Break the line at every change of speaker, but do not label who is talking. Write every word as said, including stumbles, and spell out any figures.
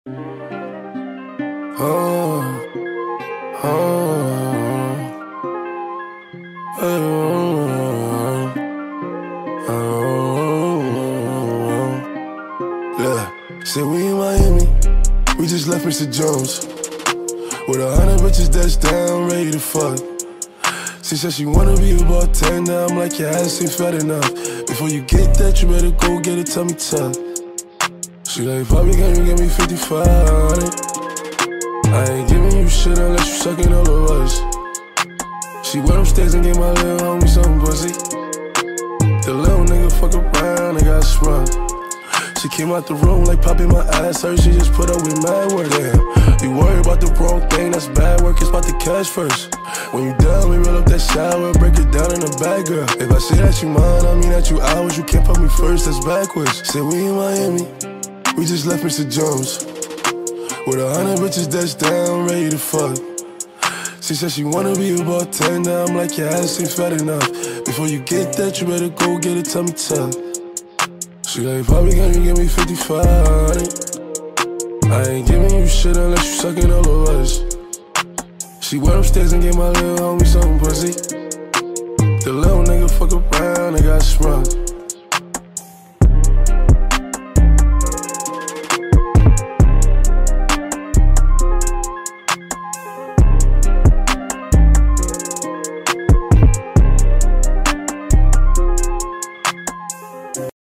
Oh, oh, oh, oh. Yeah, said we in Miami, we just left Mister Jones with a hundred bitches that's down, ready to fuck. She said she wanna be a bartender, I'm like, your ass ain't fat enough. Before you get that, you better go get a tummy tuck. She like, Bobby, can you give me fifty-five hundred? I ain't giving you shit unless you sucking all of us. She went upstairs and gave my little homie some pussy. The little nigga fuck around and got sprung. She came out the room like popping my ass hurt. She just put up with mad work. Damn, you worry about the wrong thing, that's bad work. It's about the cash first. When you done, we roll up that shower, break it down in the bag, girl. If I say that you mine, I mean that you ours. You can't put me first, that's backwards. Say we in Miami, we just left Mister Jones with a hundred bitches that's down, ready to fuck. She said she wanna be a bartender, I'm like, your ass ain't fat enough. Before you get that, you better go get a tummy tuck. She like, Bobby, can you give me fifty-five hundred? I ain't giving you shit unless you sucking all of us. She went upstairs and gave my little homie some pussy. The little nigga fuck around and got sprung.